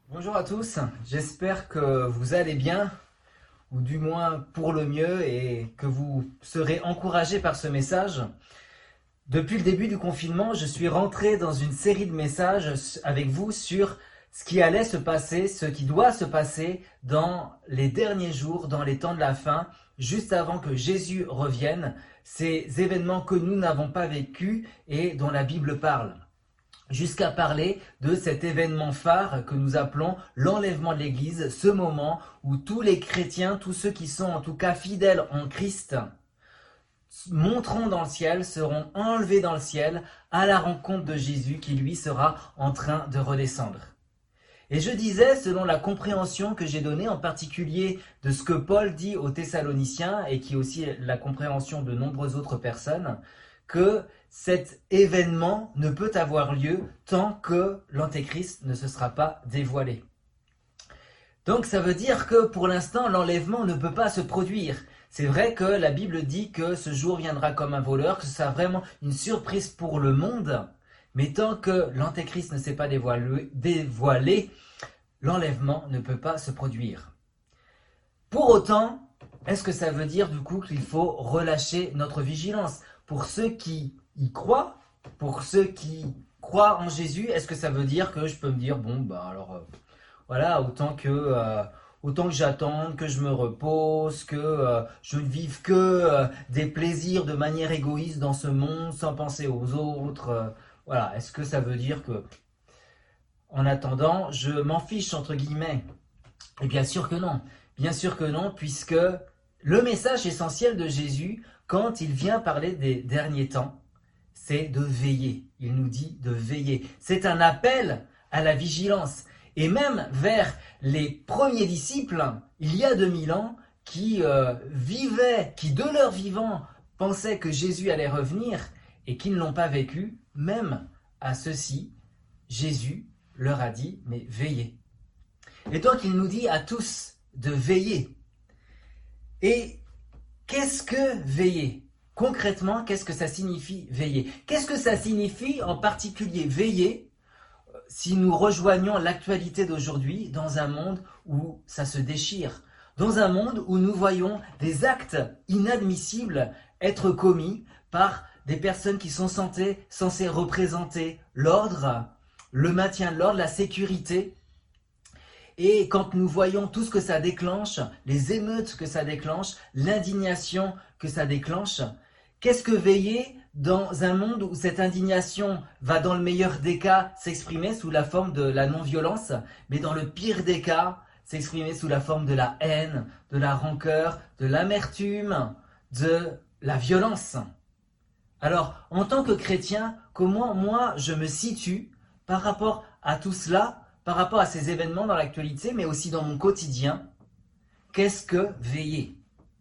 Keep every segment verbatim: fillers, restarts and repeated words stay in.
Bonjour à tous, j'espère que vous allez bien, ou du moins pour le mieux, et que vous serez encouragés par ce message. Depuis le début du confinement, je suis rentré dans une série de messages avec vous sur ce qui allait se passer, ce qui doit se passer dans les derniers jours, dans les temps de la fin, juste avant que Jésus revienne, ces événements que nous n'avons pas vécus et dont la Bible parle. Jusqu'à parler de cet événement phare que nous appelons l'enlèvement de l'Église, ce moment où tous les chrétiens, tous ceux qui sont en tout cas fidèles en Christ, monteront dans le ciel, seront enlevés dans le ciel à la rencontre de Jésus qui lui sera en train de redescendre. Et je disais, selon la compréhension que j'ai donnée, en particulier de ce que Paul dit aux Thessaloniciens et qui est aussi la compréhension de nombreuses autres personnes, que cet événement ne peut avoir lieu tant que l'Antéchrist ne se sera pas dévoilé. Donc ça veut dire que pour l'instant, l'enlèvement ne peut pas se produire. C'est vrai que la Bible dit que ce jour viendra comme un voleur, que ce sera vraiment une surprise pour le monde, mais tant que l'Antéchrist ne s'est pas dévoilé, dévoilé, l'enlèvement ne peut pas se produire. Pour autant, est-ce que ça veut dire du coup qu'il faut relâcher notre vigilance ? Pour ceux qui y croient, pour ceux qui croient en Jésus, est-ce que ça veut dire que je peux me dire, bon, bah alors, euh, voilà, autant que, euh, autant que j'attende, que je me repose, que euh, je ne vive que euh, des plaisirs de manière égoïste dans ce monde, sans penser aux autres, euh, voilà, est-ce que ça veut dire que, en attendant, je m'en fiche, entre guillemets? Et bien sûr que non, bien sûr que non, puisque le message essentiel de Jésus, quand il vient parler des derniers temps, c'est de veiller. Il nous dit de veiller. C'est un appel à la vigilance. Et même vers les premiers disciples, il y a deux mille ans, qui euh, vivaient, qui de leur vivant pensaient que Jésus allait revenir et qui ne l'ont pas vécu, même à ceux-ci, Jésus leur a dit, mais veillez. Et donc il nous dit à tous de veiller. Et qu'est-ce que veiller ? Concrètement, qu'est-ce que ça signifie veiller ? Qu'est-ce que ça signifie en particulier veiller si nous rejoignons l'actualité d'aujourd'hui dans un monde où ça se déchire, dans un monde où nous voyons des actes inadmissibles être commis par des personnes qui sont censées, censées représenter l'ordre, le maintien de l'ordre, la sécurité. Et quand nous voyons tout ce que ça déclenche, les émeutes que ça déclenche, l'indignation que ça déclenche, qu'est-ce que veiller dans un monde où cette indignation va dans le meilleur des cas s'exprimer sous la forme de la non-violence, mais dans le pire des cas s'exprimer sous la forme de la haine, de la rancœur, de l'amertume, de la violence. Alors, en tant que chrétien, comment moi je me situe par rapport à tout cela, par rapport à ces événements dans l'actualité, mais aussi dans mon quotidien? Qu'est-ce que veiller ?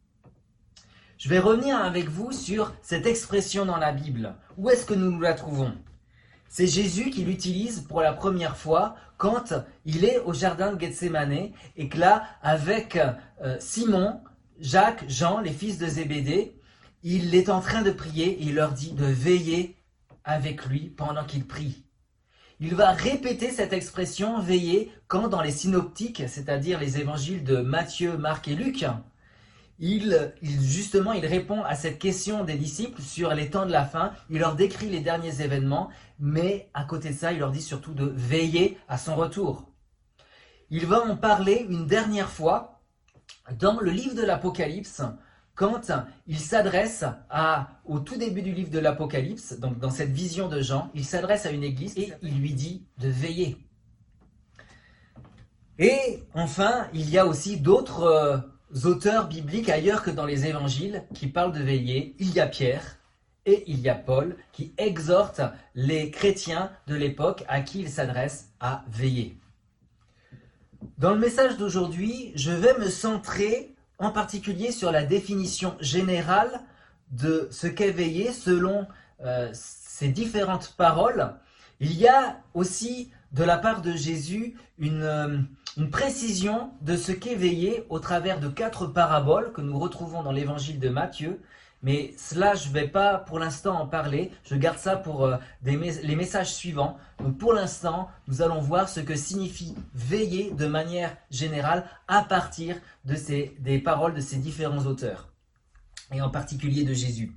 Je vais revenir avec vous sur cette expression dans la Bible. Où est-ce que nous nous la trouvons ? C'est Jésus qui l'utilise pour la première fois quand il est au jardin de Gethsémanée et que là, avec euh, Simon, Jacques, Jean, les fils de Zébédée, il est en train de prier et il leur dit de veiller avec lui pendant qu'il prie. Il va répéter cette expression « veiller » quand dans les synoptiques, c'est-à-dire les évangiles de Matthieu, Marc et Luc, il, il, justement, il répond à cette question des disciples sur les temps de la fin. Il leur décrit les derniers événements, mais à côté de ça, il leur dit surtout de veiller à son retour. Il va en parler une dernière fois dans le livre de l'Apocalypse, quand il s'adresse à, au tout début du livre de l'Apocalypse, donc dans cette vision de Jean, il s'adresse à une église et il lui dit de veiller. Et enfin, il y a aussi d'autres euh, auteurs bibliques ailleurs que dans les évangiles qui parlent de veiller. Il y a Pierre et il y a Paul qui exhortent les chrétiens de l'époque à qui il s'adresse à veiller. Dans le message d'aujourd'hui, je vais me centrer en particulier sur la définition générale de ce qu'est veiller selon euh, ces différentes paroles. Il y a aussi de la part de Jésus une, euh, une précision de ce qu'est veiller au travers de quatre paraboles que nous retrouvons dans l'évangile de Matthieu Mais cela, je ne vais pas pour l'instant en parler. Je garde ça pour euh, des mes- les messages suivants. Donc pour l'instant, nous allons voir ce que signifie veiller de manière générale à partir de ces, des paroles de ces différents auteurs. Et en particulier de Jésus.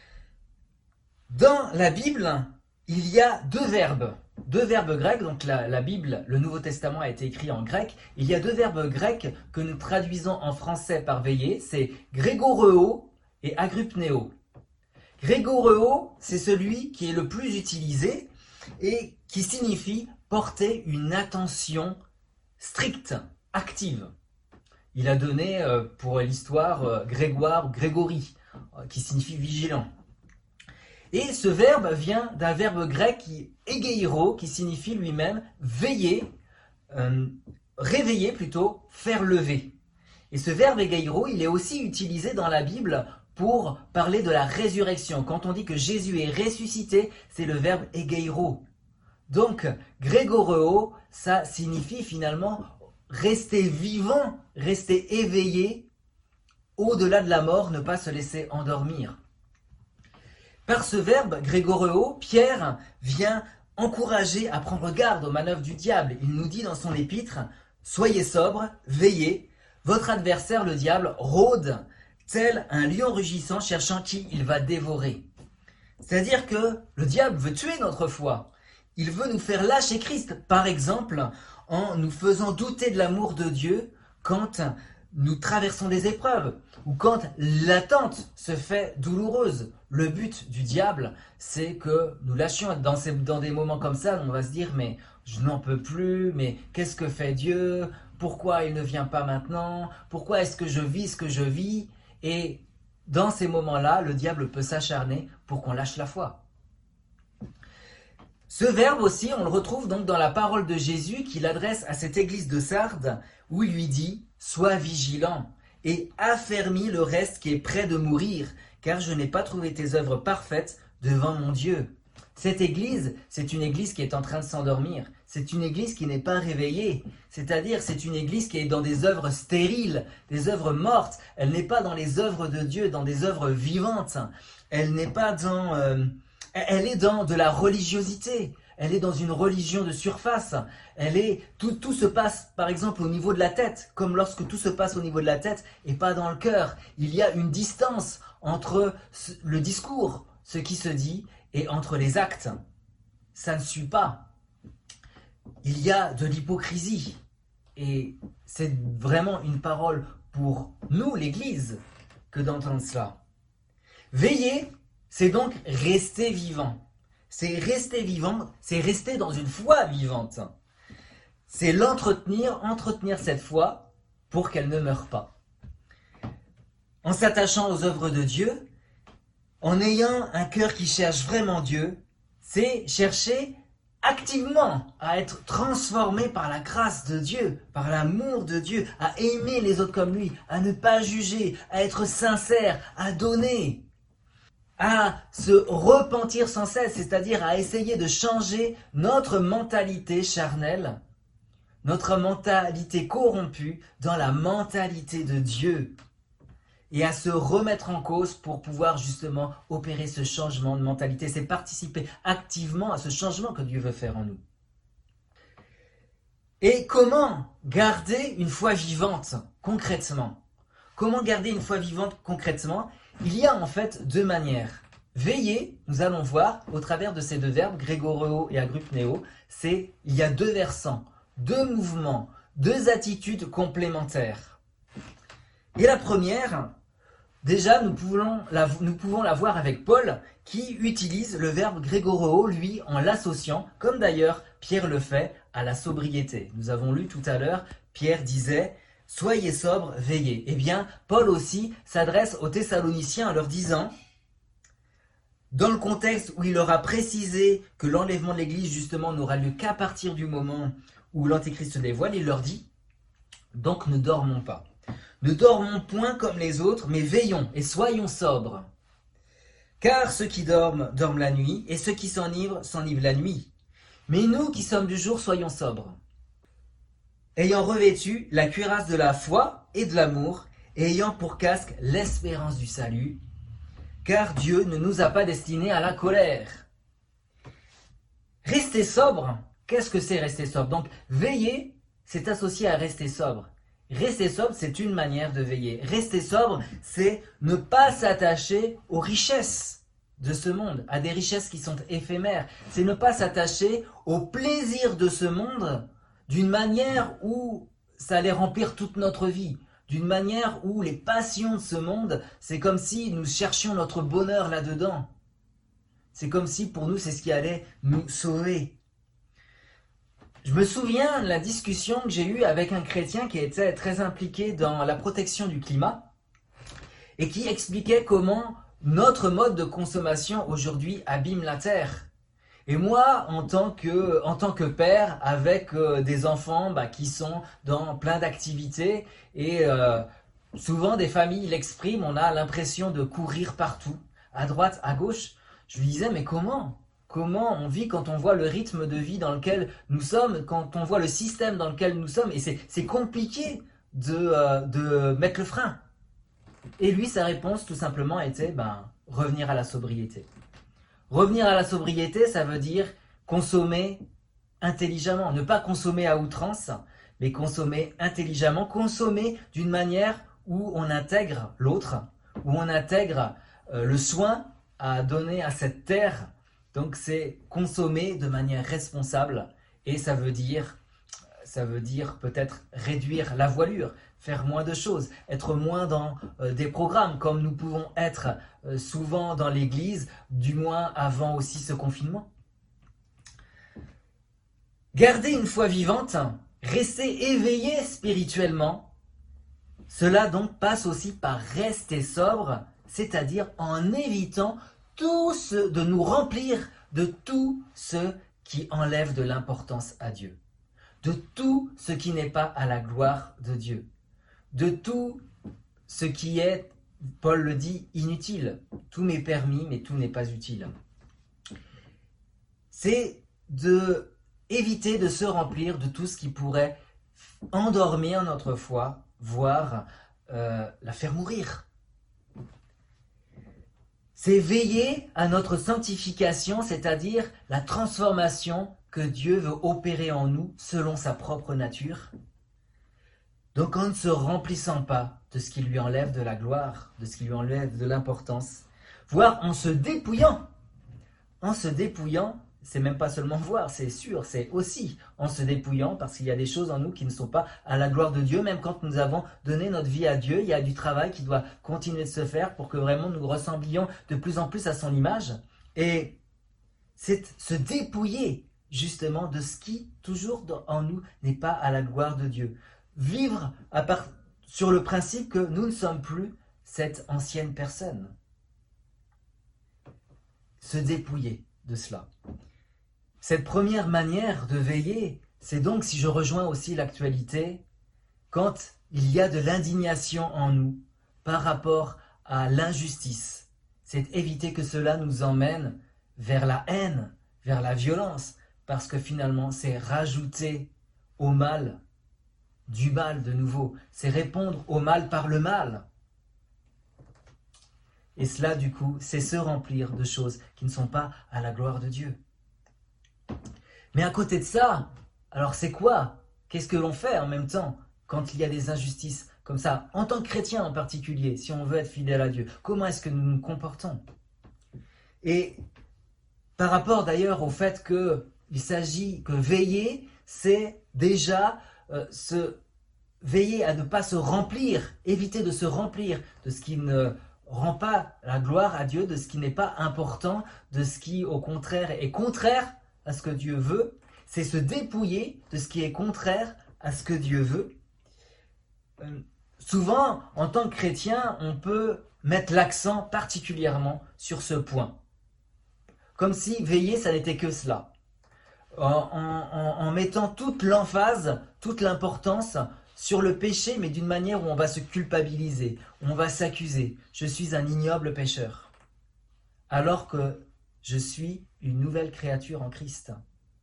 Dans la Bible, il y a deux verbes. Deux verbes grecs, donc la, la Bible, le Nouveau Testament a été écrit en grec. Il y a deux verbes grecs que nous traduisons en français par veiller. C'est grégoreo et agrupneo. Grégoreo, c'est celui qui est le plus utilisé et qui signifie porter une attention stricte, active. Il a donné euh, pour l'histoire euh, Grégoire ou Grégory, euh, qui signifie vigilant. Et ce verbe vient d'un verbe grec qui égeiro, qui signifie lui-même veiller, euh, réveiller plutôt, faire lever. Et ce verbe égeiro, il est aussi utilisé dans la Bible pour parler de la résurrection. Quand on dit que Jésus est ressuscité, c'est le verbe égeiro. Donc, grégoreo, ça signifie finalement rester vivant, rester éveillé, au-delà de la mort, ne pas se laisser endormir. Par ce verbe, grégoreo, Pierre vient encourager à prendre garde aux manœuvres du diable. Il nous dit dans son épître, « Soyez sobres, veillez, votre adversaire le diable rôde, tel un lion rugissant cherchant qui il va dévorer. » C'est-à-dire que le diable veut tuer notre foi. Il veut nous faire lâcher Christ, par exemple, en nous faisant douter de l'amour de Dieu quand nous traversons des épreuves ou quand l'attente se fait douloureuse. Le but du diable, c'est que nous lâchions dans, ces, dans des moments comme ça, on va se dire « mais je n'en peux plus, mais qu'est-ce que fait Dieu ? Pourquoi il ne vient pas maintenant ? Pourquoi est-ce que je vis ce que je vis ?» Et dans ces moments-là, le diable peut s'acharner pour qu'on lâche la foi. Ce verbe aussi, on le retrouve donc dans la parole de Jésus qu'il adresse à cette église de Sardes, où il lui dit « Sois vigilant et affermis le reste qui est près de mourir, car je n'ai pas trouvé tes œuvres parfaites devant mon Dieu. » Cette église, c'est une église qui est en train de s'endormir. C'est une église qui n'est pas réveillée. C'est-à-dire, c'est une église qui est dans des œuvres stériles, des œuvres mortes. Elle n'est pas dans les œuvres de Dieu, dans des œuvres vivantes. Elle n'est pas dans... Euh, elle est dans de la religiosité. Elle est dans une religion de surface. Elle est, tout, tout se passe, par exemple, au niveau de la tête, comme lorsque tout se passe au niveau de la tête et pas dans le cœur. Il y a une distance entre le discours, ce qui se dit, et entre les actes. Ça ne suit pas. Il y a de l'hypocrisie. Et c'est vraiment une parole pour nous, l'Église, que d'entendre cela. Veiller, c'est donc rester vivant. C'est rester vivant, c'est rester dans une foi vivante. C'est l'entretenir, entretenir cette foi pour qu'elle ne meure pas. En s'attachant aux œuvres de Dieu, en ayant un cœur qui cherche vraiment Dieu, c'est chercher activement à être transformé par la grâce de Dieu, par l'amour de Dieu, à aimer les autres comme lui, à ne pas juger, à être sincère, à donner, à se repentir sans cesse, c'est-à-dire à essayer de changer notre mentalité charnelle, notre mentalité corrompue dans la mentalité de Dieu, et à se remettre en cause pour pouvoir justement opérer ce changement de mentalité. C'est participer activement à ce changement que Dieu veut faire en nous. Et comment garder une foi vivante concrètement ? Comment garder une foi vivante concrètement ? Il y a en fait deux manières. Veiller, nous allons voir au travers de ces deux verbes, grégoreo et agrupneo, c'est il y a deux versants, deux mouvements, deux attitudes complémentaires. Et la première, déjà, nous pouvons, la, nous pouvons la voir avec Paul, qui utilise le verbe grégoreo, lui, en l'associant, comme d'ailleurs Pierre le fait, à la sobriété. Nous avons lu tout à l'heure, Pierre disait « Soyez sobres, veillez ». Eh bien, Paul aussi s'adresse aux Thessaloniciens en leur disant, dans le contexte où il leur a précisé que l'enlèvement de l'Église, justement, n'aura lieu qu'à partir du moment où l'Antéchrist se dévoile, il leur dit « Donc ne dormons pas. Ne dormons point comme les autres, mais veillons et soyons sobres. Car ceux qui dorment, dorment la nuit, et ceux qui s'enivrent, s'enivrent la nuit. Mais nous qui sommes du jour, soyons sobres. Ayant revêtu la cuirasse de la foi et de l'amour, et ayant pour casque l'espérance du salut. car Dieu ne nous a pas destinés à la colère. Rester sobre, qu'est-ce que c'est rester sobre? Donc, veiller, c'est associé à rester sobre. Rester sobre, c'est une manière de veiller. Rester sobre, c'est ne pas s'attacher aux richesses de ce monde, à des richesses qui sont éphémères. C'est ne pas s'attacher au plaisir de ce monde d'une manière où ça allait remplir toute notre vie. D'une manière où les passions de ce monde, c'est comme si nous cherchions notre bonheur là-dedans. C'est comme si pour nous, c'est ce qui allait nous sauver. Je me souviens de la discussion que j'ai eue avec un chrétien qui était très impliqué dans la protection du climat et qui expliquait comment notre mode de consommation aujourd'hui abîme la terre. Et moi, en tant que, en tant que père, avec euh, des enfants bah, qui sont dans plein d'activités, et euh, souvent des familles l'expriment, on a l'impression de courir partout, à droite, à gauche. Je lui disais, mais comment ? Comment on vit quand on voit le rythme de vie dans lequel nous sommes, quand on voit le système dans lequel nous sommes, et c'est, c'est compliqué de, euh, de mettre le frein. Et lui, sa réponse, tout simplement, était ben, revenir à la sobriété. Revenir à la sobriété, ça veut dire consommer intelligemment. Ne pas consommer à outrance, mais consommer intelligemment. Consommer d'une manière où on intègre l'autre, où on intègre euh, le soin à donner à cette terre. Donc c'est consommer de manière responsable. Et ça veut dire, ça veut dire peut-être réduire la voilure, faire moins de choses, être moins dans euh, des programmes comme nous pouvons être euh, souvent dans l'église, du moins avant aussi ce confinement. Garder une foi vivante, rester éveillé spirituellement, cela donc passe aussi par rester sobre, c'est-à-dire en évitant tout ce, de nous remplir de tout ce qui enlève de l'importance à Dieu, de tout ce qui n'est pas à la gloire de Dieu, de tout ce qui est, Paul le dit, inutile. Tout m'est permis, mais tout n'est pas utile. C'est de éviter de se remplir de tout ce qui pourrait endormir notre foi, voire euh, la faire mourir. C'est veiller à notre sanctification, c'est-à-dire la transformation que Dieu veut opérer en nous selon sa propre nature. Donc en ne se remplissant pas de ce qui lui enlève de la gloire, de ce qui lui enlève de l'importance, voire en se dépouillant. En se dépouillant, c'est même pas seulement voir, c'est sûr, c'est aussi en se dépouillant, parce qu'il y a des choses en nous qui ne sont pas à la gloire de Dieu. Même quand nous avons donné notre vie à Dieu, il y a du travail qui doit continuer de se faire pour que vraiment nous ressemblions de plus en plus à son image. Et c'est se dépouiller justement de ce qui, toujours en nous, n'est pas à la gloire de Dieu. Vivre à part, sur le principe que nous ne sommes plus cette ancienne personne. Se dépouiller de cela. Cette première manière de veiller, c'est donc, si je rejoins aussi l'actualité, quand il y a de l'indignation en nous par rapport à l'injustice, c'est éviter que cela nous emmène vers la haine, vers la violence, parce que finalement, c'est rajouter au mal du mal de nouveau, c'est répondre au mal par le mal. Et cela, du coup, c'est se remplir de choses qui ne sont pas à la gloire de Dieu. Mais à côté de ça, alors c'est quoi? Qu'est-ce que l'on fait en même temps quand il y a des injustices comme ça, en tant que chrétien en particulier, si on veut être fidèle à Dieu? Comment est-ce que nous nous comportons? Et par rapport d'ailleurs au fait qu'il s'agit que veiller, c'est déjà euh, se veiller à ne pas se remplir, éviter de se remplir de ce qui ne rend pas la gloire à Dieu, de ce qui n'est pas important, de ce qui au contraire est contraire à ce que Dieu veut. C'est se dépouiller de ce qui est contraire à ce que Dieu veut. Euh, souvent, en tant que chrétien, on peut mettre l'accent particulièrement sur ce point. Comme si veiller, ça n'était que cela. En, en, en mettant toute l'emphase, toute l'importance sur le péché, mais d'une manière où on va se culpabiliser, on va s'accuser. Je suis un ignoble pécheur. Alors que je suis une nouvelle créature en Christ.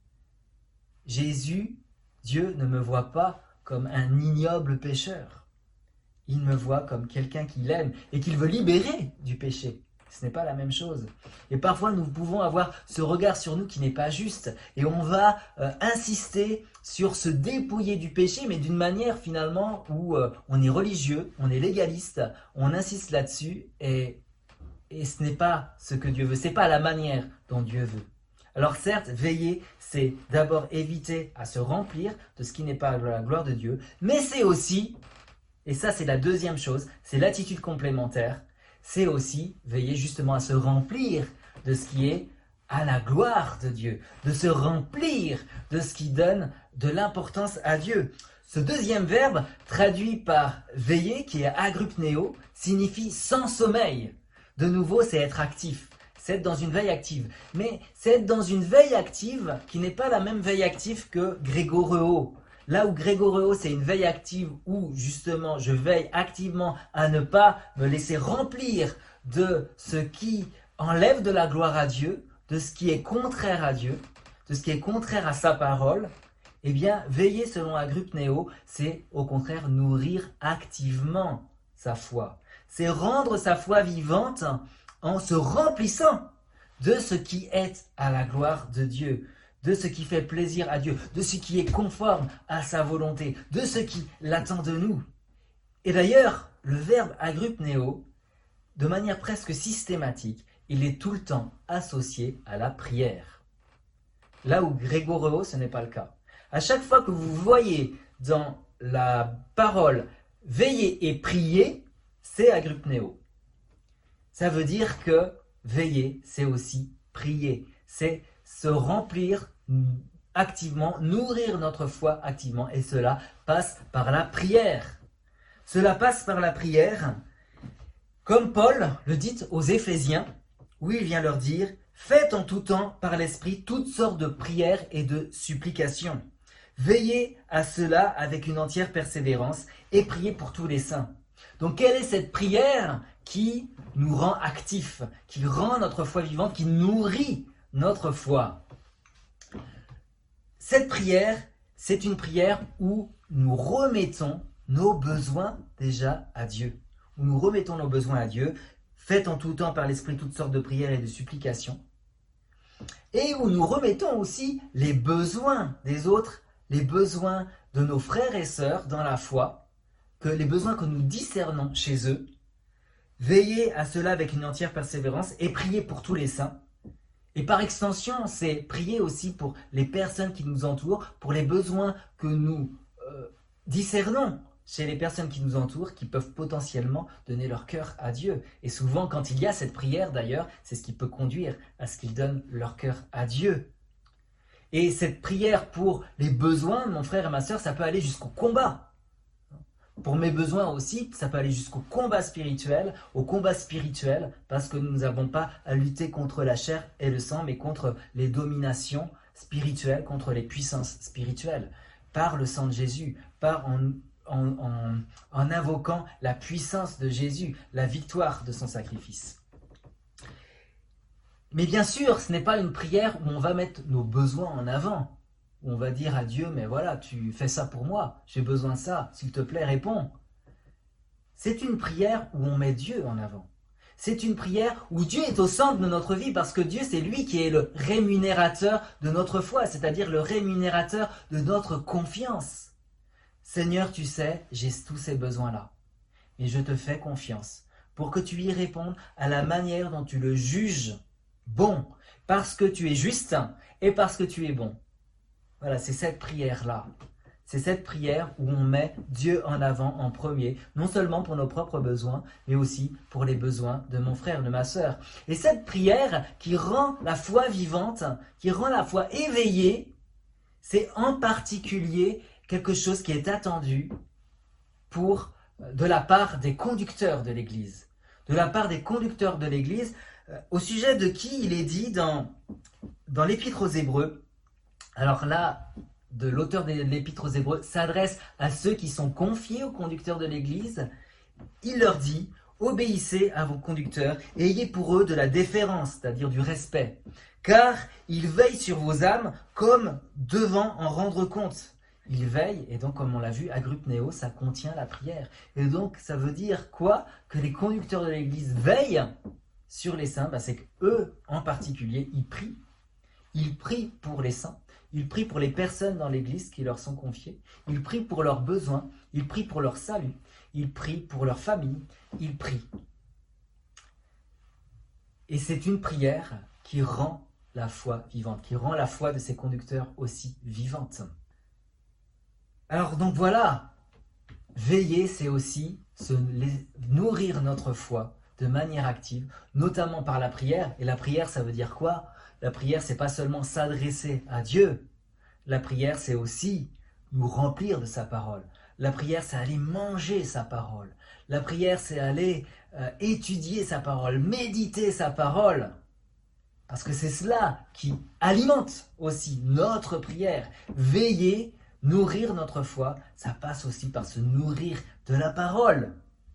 Jésus, Dieu ne me voit pas comme un ignoble pécheur. Il me voit comme quelqu'un qu'il aime et qu'il veut libérer du péché. Ce n'est pas la même chose. Et parfois, nous pouvons avoir ce regard sur nous qui n'est pas juste. Et on va euh, insister sur se dépouiller du péché, mais d'une manière finalement où euh, on est religieux, on est légaliste, on insiste là-dessus, et, et ce n'est pas ce que Dieu veut, ce n'est pas la manière dont Dieu veut. Alors certes, veiller, c'est d'abord éviter à se remplir de ce qui n'est pas la gloire de Dieu, mais c'est aussi, et ça c'est la deuxième chose, c'est l'attitude complémentaire, c'est aussi veiller justement à se remplir de ce qui est à la gloire de Dieu, de se remplir de ce qui donne de l'importance à Dieu. Ce deuxième verbe, traduit par veiller, qui est agrupnéo, signifie sans sommeil. De nouveau, c'est être actif, c'est être dans une veille active. Mais c'est être dans une veille active qui n'est pas la même veille active que grégoreo. Là où grégoreo, c'est une veille active où justement je veille activement à ne pas me laisser remplir de ce qui enlève de la gloire à Dieu, de ce qui est contraire à Dieu, de ce qui est contraire à sa parole. Eh bien, veiller selon agrupnéo, c'est au contraire nourrir activement sa foi. C'est rendre sa foi vivante en se remplissant de ce qui est à la gloire de Dieu, de ce qui fait plaisir à Dieu, de ce qui est conforme à sa volonté, de ce qui l'attend de nous. Et d'ailleurs, le verbe agrupnéo, de manière presque systématique, il est tout le temps associé à la prière. Là où grégoreo, ce n'est pas le cas. À chaque fois que vous voyez dans la parole « veiller et prier », c'est agrupnéo. Ça veut dire que veiller, c'est aussi prier. C'est se remplir activement, nourrir notre foi activement. Et cela passe par la prière. Cela passe par la prière, comme Paul le dit aux Éphésiens, où il vient leur dire « Faites en tout temps par l'Esprit toutes sortes de prières et de supplications. Veillez à cela avec une entière persévérance et priez pour tous les saints. » Donc quelle est cette prière qui nous rend actifs, qui rend notre foi vivante, qui nourrit notre foi? Cette prière, c'est une prière où nous remettons nos besoins déjà à Dieu. Où nous remettons nos besoins à Dieu, faites en tout temps par l'Esprit toutes sortes de prières et de supplications. Et où nous remettons aussi les besoins des autres, les besoins de nos frères et sœurs dans la foi, que les besoins que nous discernons chez eux. Veillez à cela avec une entière persévérance et priez pour tous les saints. Et par extension, c'est prier aussi pour les personnes qui nous entourent, pour les besoins que nous euh, discernons chez les personnes qui nous entourent, qui peuvent potentiellement donner leur cœur à Dieu. Et souvent, quand il y a cette prière, d'ailleurs, c'est ce qui peut conduire à ce qu'ils donnent leur cœur à Dieu. Et cette prière pour les besoins de mon frère et ma sœur, ça peut aller jusqu'au combat. Pour mes besoins aussi, ça peut aller jusqu'au combat spirituel, au combat spirituel, parce que nous n'avons pas à lutter contre la chair et le sang, mais contre les dominations spirituelles, contre les puissances spirituelles, par le sang de Jésus, par en, en, en, en invoquant la puissance de Jésus, la victoire de son sacrifice. Mais bien sûr, ce n'est pas une prière où on va mettre nos besoins en avant. Où on va dire à Dieu, mais voilà, tu fais ça pour moi, j'ai besoin de ça, s'il te plaît, réponds. C'est une prière où on met Dieu en avant. C'est une prière où Dieu est au centre de notre vie, parce que Dieu, c'est lui qui est le rémunérateur de notre foi, c'est-à-dire le rémunérateur de notre confiance. Seigneur, tu sais, j'ai tous ces besoins-là, et je te fais confiance pour que tu y répondes à la manière dont tu le juges bon, parce que tu es juste et parce que tu es bon. Voilà, c'est cette prière-là. C'est cette prière où on met Dieu en avant en premier, non seulement pour nos propres besoins, mais aussi pour les besoins de mon frère, de ma sœur. Et cette prière qui rend la foi vivante, qui rend la foi éveillée, c'est en particulier quelque chose qui est attendu pour, de la part des conducteurs de l'Église. De la part des conducteurs de l'Église, au sujet de qui il est dit dans, dans l'Épître aux Hébreux. Alors là, de l'auteur de l'Épître aux Hébreux s'adresse à ceux qui sont confiés aux conducteurs de l'Église. Il leur dit « Obéissez à vos conducteurs et ayez pour eux de la déférence, c'est-à-dire du respect, car ils veillent sur vos âmes comme devant en rendre compte. » Ils veillent, et donc comme on l'a vu, agrupnéo, ça contient la prière. Et donc ça veut dire quoi? Que les conducteurs de l'Église veillent sur les saints, bah, c'est qu'eux, en particulier, ils prient. Ils prient pour les saints. Ils prient pour les personnes dans l'Église qui leur sont confiées. Ils prient pour leurs besoins. Ils prient pour leur salut. Ils prient pour leur famille. Ils prient. Et c'est une prière qui rend la foi vivante, qui rend la foi de ses conducteurs aussi vivante. Alors donc voilà, veiller, c'est aussi se nourrir notre foi de manière active, notamment par la prière. Et la prière, ça veut dire quoi ? La prière, c'est pas seulement s'adresser à Dieu. La prière, c'est aussi nous remplir de sa parole. La prière, c'est aller manger sa parole. La prière, c'est aller euh, étudier sa parole, méditer sa parole. Parce que c'est cela qui alimente aussi notre prière. Veiller, nourrir notre foi, ça passe aussi par se nourrir de la parole.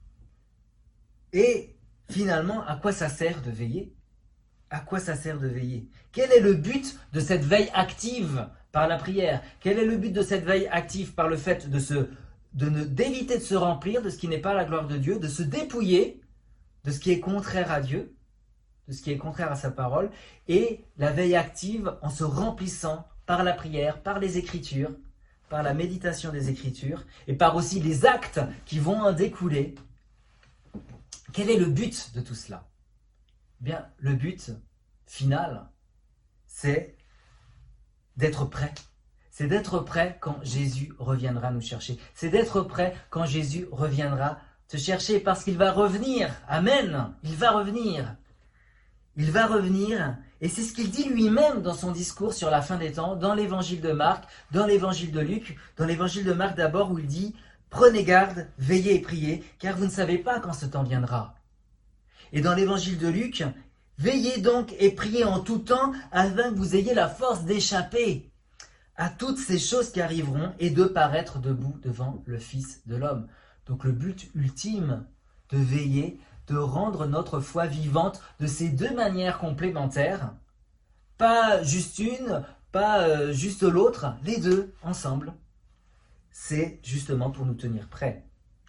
Et finalement, à quoi ça sert de veiller ? À quoi ça sert de veiller ? Quel est le but de cette veille active par la prière ? Quel est le but de cette veille active par le fait de se, de ne, d'éviter de se remplir de ce qui n'est pas la gloire de Dieu, de se dépouiller de ce qui est contraire à Dieu, de ce qui est contraire à sa parole, et la veille active en se remplissant par la prière, par les Écritures, par la méditation des Écritures, et par aussi les actes qui vont en découler. Quel est le but de tout cela ? Bien, le but final, c'est d'être prêt. C'est d'être prêt quand Jésus reviendra nous chercher. C'est d'être prêt quand Jésus reviendra te chercher parce qu'il va revenir. Amen. Il va revenir. Il va revenir. Et c'est ce qu'il dit lui-même dans son discours sur la fin des temps, dans l'évangile de Marc, dans l'évangile de Luc, dans l'évangile de Marc d'abord où il dit « Prenez garde, veillez et priez, car vous ne savez pas quand ce temps viendra. » Et dans l'évangile de Luc, « Veillez donc et priez en tout temps, afin que vous ayez la force d'échapper à toutes ces choses qui arriveront et de paraître debout devant le Fils de l'homme. » Donc le but ultime de veiller, de rendre notre foi vivante de ces deux manières complémentaires, pas juste une, pas euh, juste l'autre, les deux ensemble, c'est justement pour nous tenir prêts.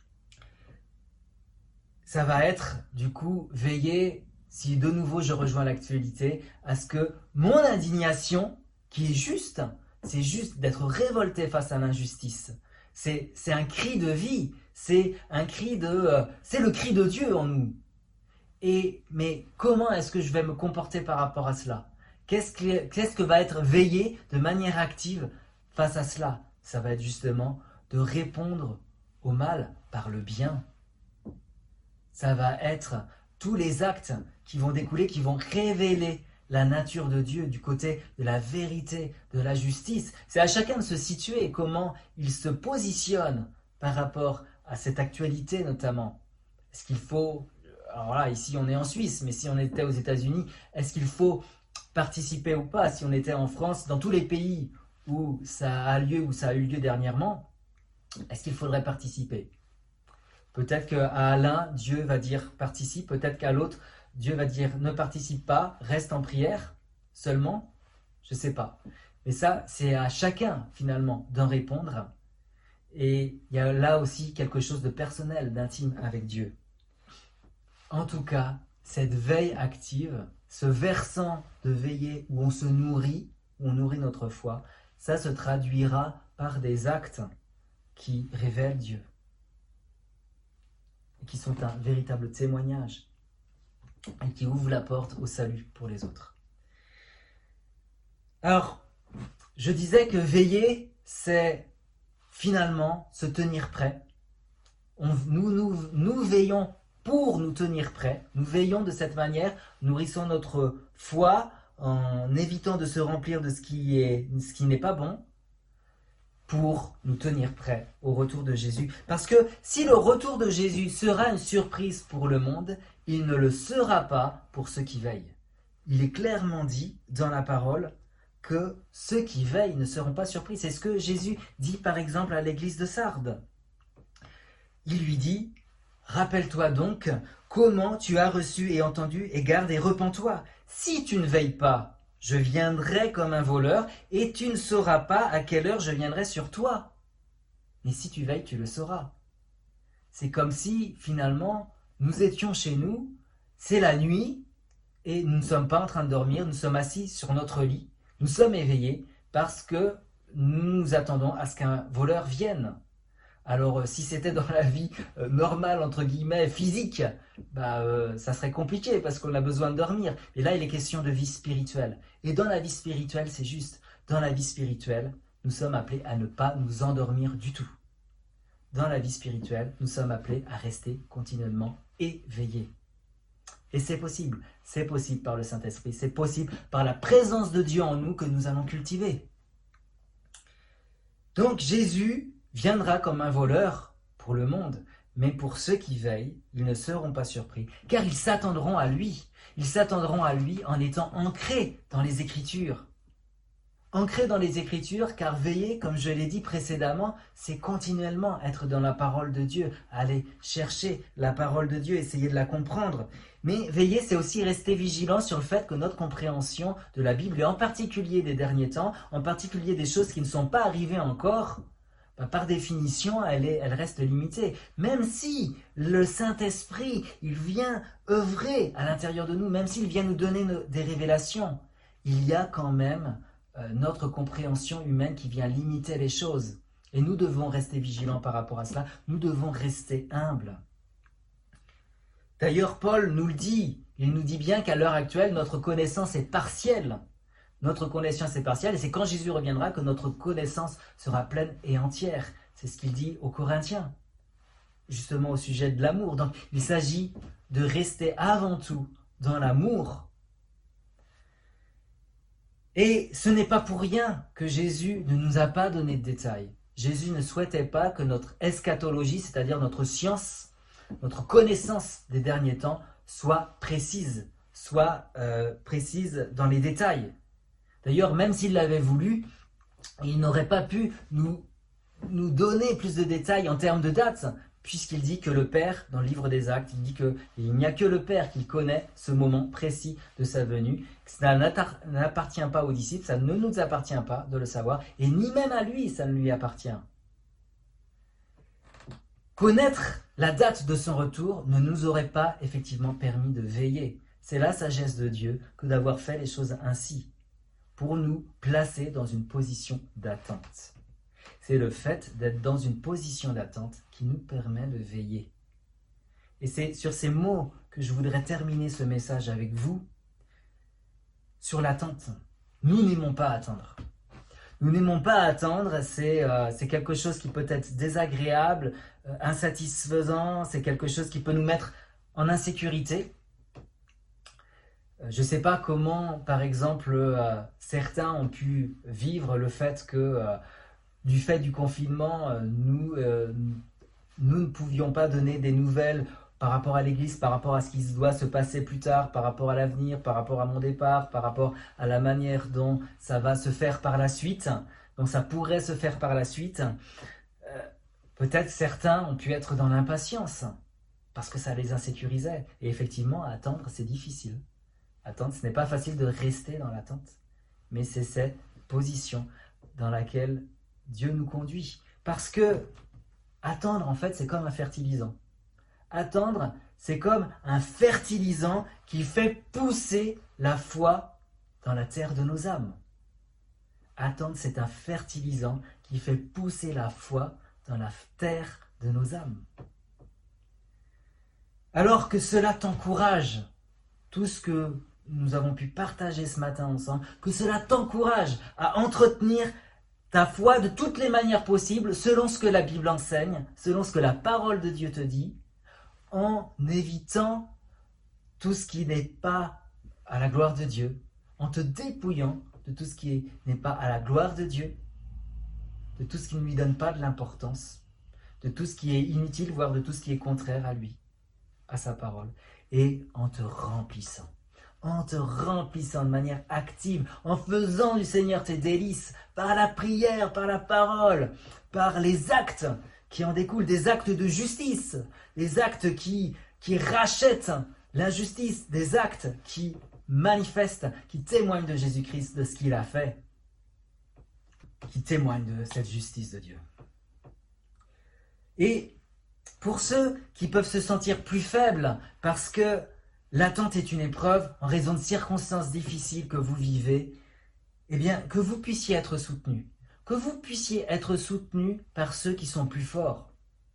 Ça va être, du coup, veiller, si de nouveau je rejoins l'actualité, à ce que mon indignation, qui est juste, c'est juste d'être révolté face à l'injustice. C'est, c'est un cri de vie, c'est un cri de, euh, c'est le cri de Dieu en nous. Et, mais comment est-ce que je vais me comporter par rapport à cela ? Qu'est-ce que, qu'est-ce que va être veillé de manière active face à cela ? Ça va être justement de répondre au mal par le bien. Ça va être tous les actes qui vont découler, qui vont révéler la nature de Dieu du côté de la vérité, de la justice. C'est à chacun de se situer comment il se positionne par rapport à cette actualité notamment. Est-ce qu'il faut, alors là ici on est en Suisse, mais si on était aux États-Unis, est-ce qu'il faut participer ou pas? Si on était en France, dans tous les pays où ça a lieu, où ça a eu lieu dernièrement, est-ce qu'il faudrait participer? Peut-être qu'à l'un, Dieu va dire participe, peut-être qu'à l'autre, Dieu va dire ne participe pas, reste en prière seulement, je ne sais pas. Mais ça, c'est à chacun finalement d'en répondre. Et il y a là aussi quelque chose de personnel, d'intime avec Dieu. En tout cas, cette veille active, ce versant de veiller où on se nourrit, où on nourrit notre foi, ça se traduira par des actes qui révèlent Dieu, et qui sont un véritable témoignage et qui ouvrent la porte au salut pour les autres. Alors, je disais que veiller, c'est finalement se tenir prêt. On, nous, nous, nous veillons pour nous tenir prêts. Nous veillons de cette manière, nourrissons notre foi en évitant de se remplir de ce qui est, ce qui n'est pas bon, pour nous tenir prêts au retour de Jésus. Parce que si le retour de Jésus sera une surprise pour le monde, il ne le sera pas pour ceux qui veillent. Il est clairement dit dans la parole que ceux qui veillent ne seront pas surpris. C'est ce que Jésus dit par exemple à l'église de Sardes. Il lui dit « Rappelle-toi donc comment tu as reçu et entendu et garde et repens-toi. Si tu ne veilles pas, je viendrai comme un voleur et tu ne sauras pas à quelle heure je viendrai sur toi. Mais si tu veilles, tu le sauras. » C'est comme si finalement nous étions chez nous, c'est la nuit et nous ne sommes pas en train de dormir, nous sommes assis sur notre lit, nous sommes éveillés parce que nous attendons à ce qu'un voleur vienne. Alors euh, si c'était dans la vie euh, normale, entre guillemets, physique, bah, euh, ça serait compliqué parce qu'on a besoin de dormir. Et là, il est question de vie spirituelle. Et dans la vie spirituelle, c'est juste, dans la vie spirituelle, nous sommes appelés à ne pas nous endormir du tout. Dans la vie spirituelle, nous sommes appelés à rester continuellement éveillés. Et c'est possible, c'est possible par le Saint-Esprit, c'est possible par la présence de Dieu en nous que nous allons cultiver. Donc Jésus viendra comme un voleur pour le monde, mais pour ceux qui veillent, ils ne seront pas surpris, car ils s'attendront à lui. Ils s'attendront à lui en étant ancrés dans les Écritures. Ancrés dans les Écritures, car veiller, comme je l'ai dit précédemment, c'est continuellement être dans la parole de Dieu, aller chercher la parole de Dieu, essayer de la comprendre. Mais veiller, c'est aussi rester vigilant sur le fait que notre compréhension de la Bible, et en particulier des derniers temps, en particulier des choses qui ne sont pas arrivées encore, bah, par définition, elle, est, elle reste limitée. Même si le Saint-Esprit, il vient œuvrer à l'intérieur de nous, même s'il vient nous donner nos, des révélations, il y a quand même euh, notre compréhension humaine qui vient limiter les choses. Et nous devons rester vigilants par rapport à cela. Nous devons rester humbles. D'ailleurs, Paul nous le dit. Il nous dit bien qu'à l'heure actuelle, notre connaissance est partielle. Notre connaissance est partielle et c'est quand Jésus reviendra que notre connaissance sera pleine et entière. C'est ce qu'il dit aux Corinthiens, justement au sujet de l'amour. Donc il s'agit de rester avant tout dans l'amour. Et ce n'est pas pour rien que Jésus ne nous a pas donné de détails. Jésus ne souhaitait pas que notre eschatologie, c'est-à-dire notre science, notre connaissance des derniers temps, soit précise, soit euh, précise dans les détails. D'ailleurs, même s'il l'avait voulu, il n'aurait pas pu nous, nous donner plus de détails en termes de dates, puisqu'il dit que le Père, dans le livre des Actes, il dit qu'il n'y a que le Père qui connaît ce moment précis de sa venue, que ça n'appartient pas aux disciples, ça ne nous appartient pas de le savoir, et ni même à lui, ça ne lui appartient. Connaître la date de son retour ne nous aurait pas effectivement permis de veiller. C'est la sagesse de Dieu que d'avoir fait les choses ainsi, pour nous placer dans une position d'attente. C'est le fait d'être dans une position d'attente qui nous permet de veiller. Et c'est sur ces mots que je voudrais terminer ce message avec vous, sur l'attente. Nous n'aimons pas attendre. Nous n'aimons pas attendre, c'est, euh, c'est quelque chose qui peut être désagréable, euh, insatisfaisant, c'est quelque chose qui peut nous mettre en insécurité. Je ne sais pas comment, par exemple, euh, certains ont pu vivre le fait que, euh, du fait du confinement, euh, nous, euh, nous ne pouvions pas donner des nouvelles par rapport à l'Église, par rapport à ce qui doit se passer plus tard, par rapport à l'avenir, par rapport à mon départ, par rapport à la manière dont ça va se faire par la suite, donc ça pourrait se faire par la suite. Euh, peut-être certains ont pu être dans l'impatience, parce que ça les insécurisait. Et effectivement, attendre, c'est difficile. Attendre, ce n'est pas facile de rester dans l'attente, mais c'est cette position dans laquelle Dieu nous conduit. Parce que attendre, en fait, c'est comme un fertilisant. Attendre, c'est comme un fertilisant qui fait pousser la foi dans la terre de nos âmes. Attendre, c'est un fertilisant qui fait pousser la foi dans la terre de nos âmes. Alors que cela t'encourage, tout ce que nous avons pu partager ce matin ensemble, que cela t'encourage à entretenir ta foi de toutes les manières possibles, selon ce que la Bible enseigne, selon ce que la parole de Dieu te dit, en évitant tout ce qui n'est pas à la gloire de Dieu, en te dépouillant de tout ce qui n'est pas à la gloire de Dieu, de tout ce qui ne lui donne pas de l'importance, de tout ce qui est inutile, voire de tout ce qui est contraire à lui, à sa parole, et en te remplissant. En te remplissant de manière active, en faisant du Seigneur tes délices, par la prière, par la parole, par les actes qui en découlent, des actes de justice, des actes qui, qui rachètent l'injustice, des actes qui manifestent, qui témoignent de Jésus-Christ, de ce qu'il a fait, qui témoignent de cette justice de Dieu. Et pour ceux qui peuvent se sentir plus faibles, parce que l'attente est une épreuve en raison de circonstances difficiles que vous vivez, eh bien, que vous puissiez être soutenu, que vous puissiez être soutenu par ceux qui sont plus forts.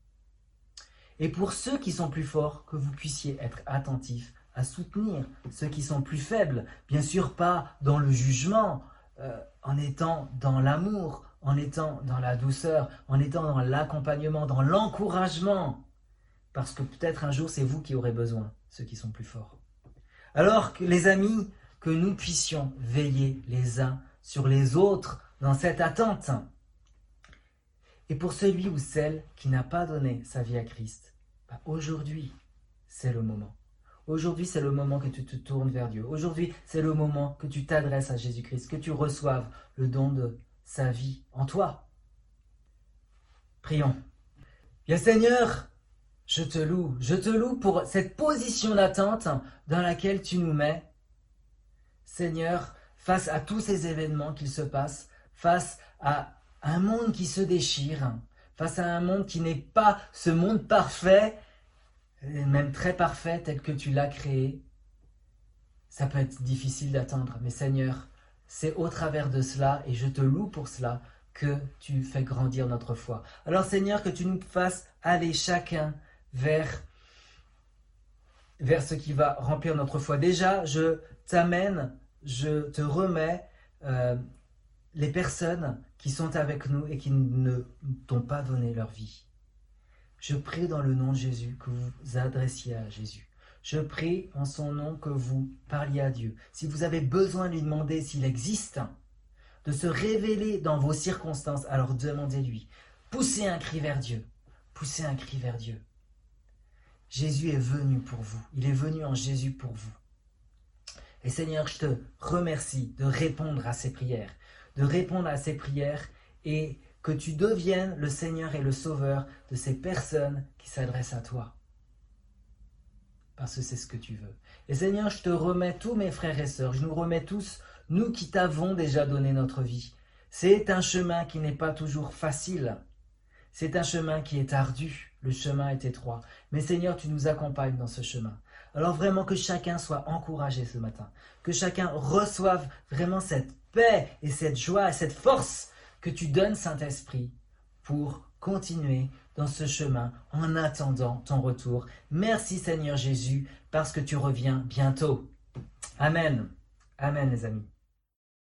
Et pour ceux qui sont plus forts, que vous puissiez être attentifs à soutenir ceux qui sont plus faibles, bien sûr pas dans le jugement, euh, en étant dans l'amour, en étant dans la douceur, en étant dans l'accompagnement, dans l'encouragement, parce que peut-être un jour c'est vous qui aurez besoin, ceux qui sont plus forts. Alors que les amis, que nous puissions veiller les uns sur les autres dans cette attente. Et pour celui ou celle qui n'a pas donné sa vie à Christ, bah aujourd'hui c'est le moment. Aujourd'hui, c'est le moment que tu te tournes vers Dieu. Aujourd'hui, c'est le moment que tu t'adresses à Jésus-Christ, que tu reçoives le don de sa vie en toi. Prions. Bien Seigneur, je te loue. Je te loue pour cette position d'attente dans laquelle tu nous mets. Seigneur, face à tous ces événements qui se passent, face à un monde qui se déchire, face à un monde qui n'est pas ce monde parfait, même très parfait tel que tu l'as créé, ça peut être difficile d'attendre. Mais Seigneur, c'est au travers de cela, et je te loue pour cela, que tu fais grandir notre foi. Alors Seigneur, que tu nous fasses aller chacun vers, vers ce qui va remplir notre foi. Déjà, je t'amène, je te remets euh, les personnes qui sont avec nous et qui ne t'ont pas donné leur vie. Je prie dans le nom de Jésus que vous vous adressiez à Jésus. Je prie en son nom que vous parliez à Dieu. Si vous avez besoin de lui demander s'il existe, de se révéler dans vos circonstances, alors demandez-lui. Poussez un cri vers Dieu. Poussez un cri vers Dieu. Jésus est venu pour vous. Il est venu en Jésus pour vous. Et Seigneur, je te remercie de répondre à ces prières. De répondre à ces prières et que tu deviennes le Seigneur et le Sauveur de ces personnes qui s'adressent à toi. Parce que c'est ce que tu veux. Et Seigneur, je te remets tous mes frères et sœurs, je nous remets tous, nous qui t'avons déjà donné notre vie. C'est un chemin qui n'est pas toujours facile. C'est un chemin qui est ardu. Le chemin est étroit. Mais Seigneur, tu nous accompagnes dans ce chemin. Alors vraiment que chacun soit encouragé ce matin. Que chacun reçoive vraiment cette paix et cette joie et cette force que tu donnes, Saint-Esprit, pour continuer dans ce chemin en attendant ton retour. Merci Seigneur Jésus, parce que tu reviens bientôt. Amen. Amen les amis.